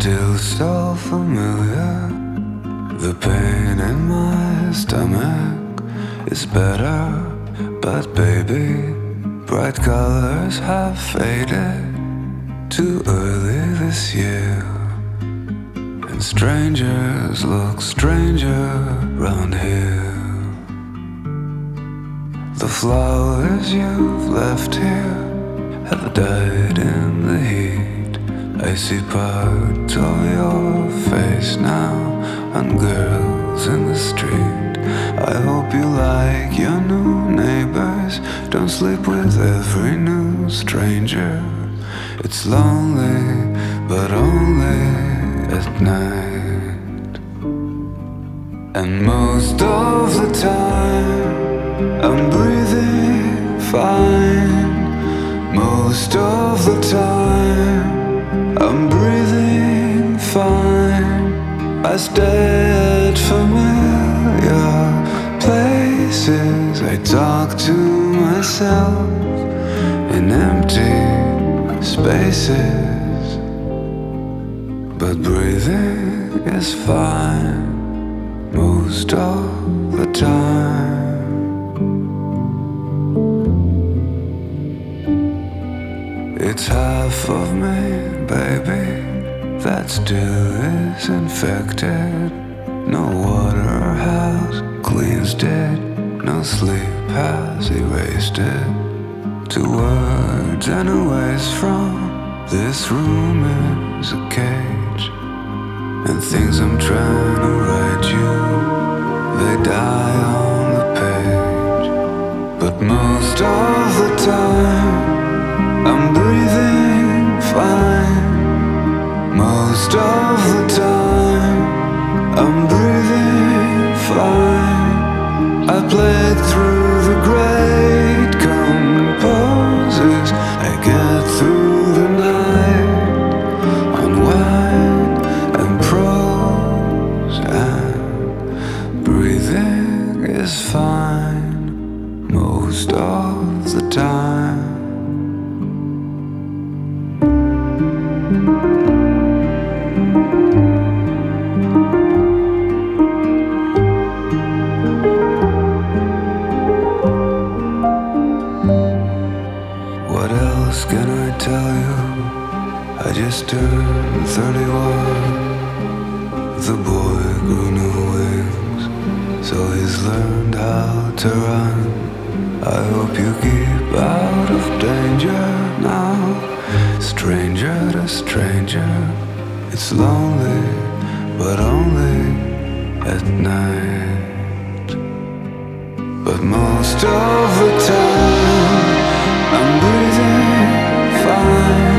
still so familiar. The pain in my stomach is better, but baby, bright colors have faded too early this year. And strangers look stranger round here. The flowers you've left here have died in the heat. I see parts of your face now on girls in the street. I hope you like your new neighbors. Don't sleep with every new stranger. It's lonely, but only at night. And most of the time I'm breathing fine. Most of the time I'm breathing fine. I stay at familiar places. I talk to myself in empty spaces. But breathing is fine most of the time. It's half of me, baby, that still is infected. No water has cleansed it. No sleep has erased it. 2 words and a ways from this room is a cage. And things I'm trying to write you, they die on the page. But most of the time I'm breathing fine. Most of the time I'm breathing fine. I played through the great composers. I get through the night on wine and prose, and breathing is fine most of the time. What else can I tell you? I just turned 31. The boy grew new wings, so he's learned how to run. I hope you keep out of danger now. Stranger to stranger, it's lonely, but only at night. But most of the time I'm breathing fine.